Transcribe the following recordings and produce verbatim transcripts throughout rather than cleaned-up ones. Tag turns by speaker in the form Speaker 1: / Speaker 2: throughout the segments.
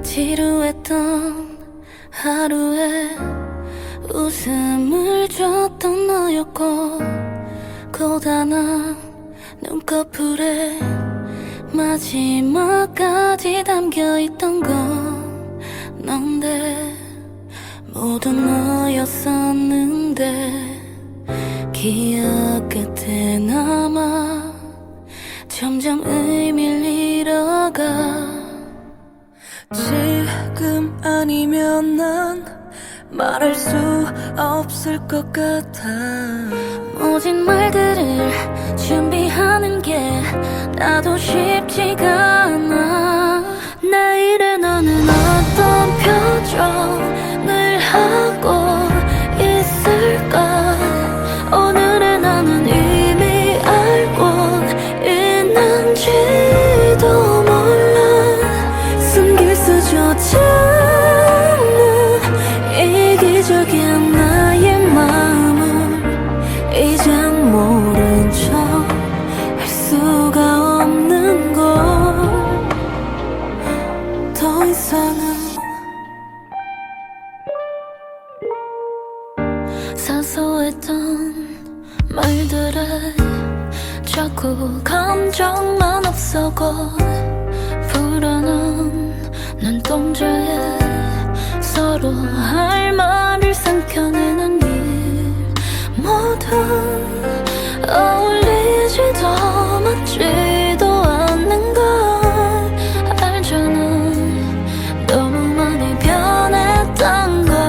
Speaker 1: 지루했던 하루에 웃음을 줬던 너였고, 고단한 눈꺼풀에 마지막까지 담겨있던 건 넌데, 모두 너였었는데 기억 끝에 남아 점점 의미를 잃어가.
Speaker 2: 지금 아니면 난 말할 수 없을 것 같아.
Speaker 1: 모진 말들을 준비하는 게 나도 쉽지가 않아. 내일의 너는 어떤 표정을 하고 있을까? 오늘의 나는 이미 알고 있는지도 몰라. 숨길 수조차 없는 이기적인 나의 마음을 이젠 모른 척 할 수가 없는 걸. 더 이상은 사소했던 말들에 자꾸 감정만 앞서고, 불안한 눈동자에 서로 할 말을 삼켜내는 일 모두 어울리지도 맞지도 않는 걸 알잖아. 너무 많이 변했던 걸.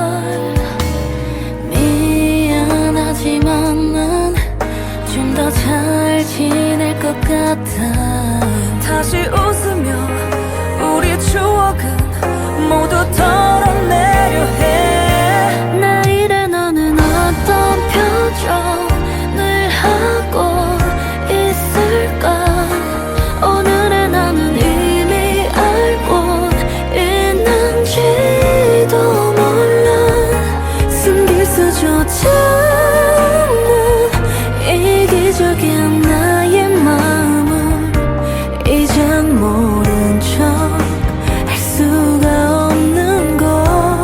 Speaker 1: 미안하지만 난 좀 더 잘 지낼 것 같아.
Speaker 2: 다시 웃으며 우리의 추억은 모두 털어내려 해.
Speaker 1: 내일의 너는 어떤 표정을 하고 있을까? 오늘의 나는 이미 알고 있는지도 몰라. 숨길 수조차 없는 이기적인 나의 마음을 이젠 모른 척 할 수가 없는 걸.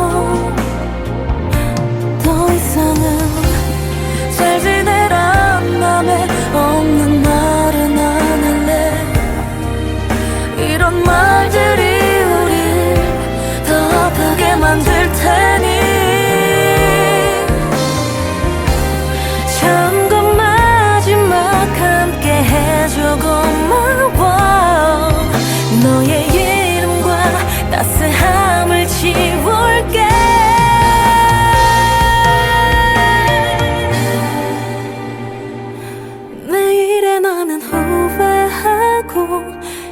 Speaker 1: 더 이상은
Speaker 2: 잘 지내란 맘에 없는 말은 안 할래. 이런 말들이 우릴 더 아프게 만들 테니. 처음과 마지막 함께 해줘 고마워. 너의 이름과 따스함을 지울게.
Speaker 1: 내일의 나는 후회하고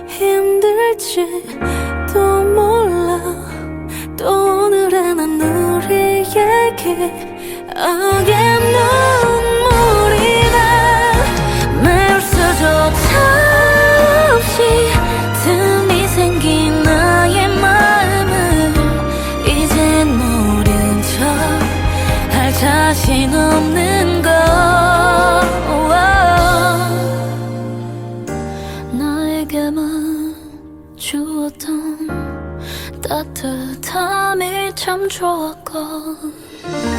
Speaker 1: 힘들지도 몰라. 또 오늘의 난 우리에게 어긴 눈물이 나. 매울 수조차 없이 틈이 생긴 나의 마음을 이젠 모른 척 할 자신 없는 걸. 나에게만 주었던 따뜻함이 참 좋았건